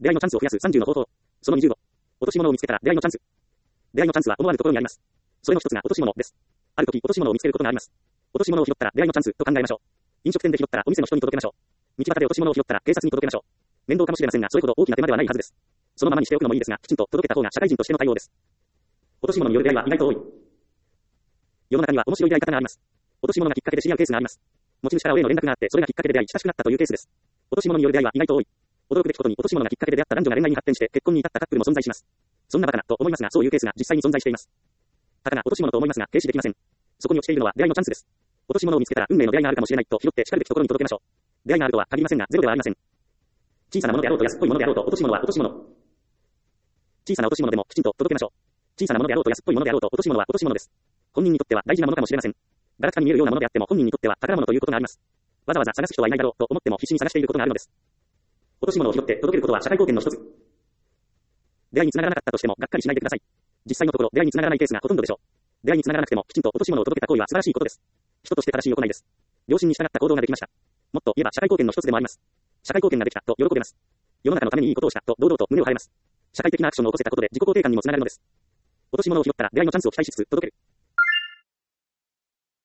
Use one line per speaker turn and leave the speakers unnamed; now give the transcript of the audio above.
出会いのチャンスを増やす30の方法。その25。落とし物を見つけたら出会いのチャンス。出会いのチャンスは思わぬところにあります。それの一つが落とし物です。ある時、落とし物を見つけることがあります。落とし物を拾ったら出会いのチャンスと考えましょう。飲食店で拾ったらお店の人に届けましょう。道端で落とし物を拾ったら警察に届けましょう。面倒かもしれませんが、それほど大きな手間ではないはずです。そのままにしておくのもいいですが、きちんと届けた方が社会人としての対応です。落とし物による出会いは意外と多い。世の中には面白い出会い方があります。落とし物がきっかけで知り合うケースがあります。持ち主から親の連絡があって、それがきっかけで出会い親しくなったというケースです。落とし物による出会いは意外と多い。驚くべきことに落とし物がきっかけで出会った男女が恋愛に発展して結婚に至ったカップルも存在します。そんなバカなと思いますが、そういうケースが実際に存在しています。たかが落とし物と思いますが、軽視できません。そこに落ちているのは出会いのチャンスです。落とし物を見つけたら運命の出会いがあるかもしれないと拾ってしかるべきところに届けましょう。出会いがあるとは限りませんが、ゼロではありません。小さなものであろうと安っぽいものであろうと落とし物は落とし物。小さな落とし物でもきちんと届けましょう。小さなものであろうと安っぽいものであろうと落とし物は落とし物です。本人にとっては大事なものかもしれません。ガラクタに見えるようなものであっても本人にとっては宝物ということがあります。わざわざ探す人はいないだろうと思っても必死に探していることがあるのです。落とし物を拾って届けることは社会貢献の一つ。出会いに繋がらなかったとしてもがっかりしないでください。実際のところ出会いに繋がらないケースがほとんどでしょう。出会いに繋がらなくてもきちんと落とし物を届けた行為は素晴らしいことです。人として正しい行いです。良心に従った行動ができました。もっと言えば社会貢献の一つでもあります。社会貢献ができたと喜べます。世の中のためにいいことをしたと堂々と胸を張れます。社会的なアクションを起こせたことで自己肯定感にもつながるのです。落とし物を拾ったら出会いのチャンスを期待しつつ届ける。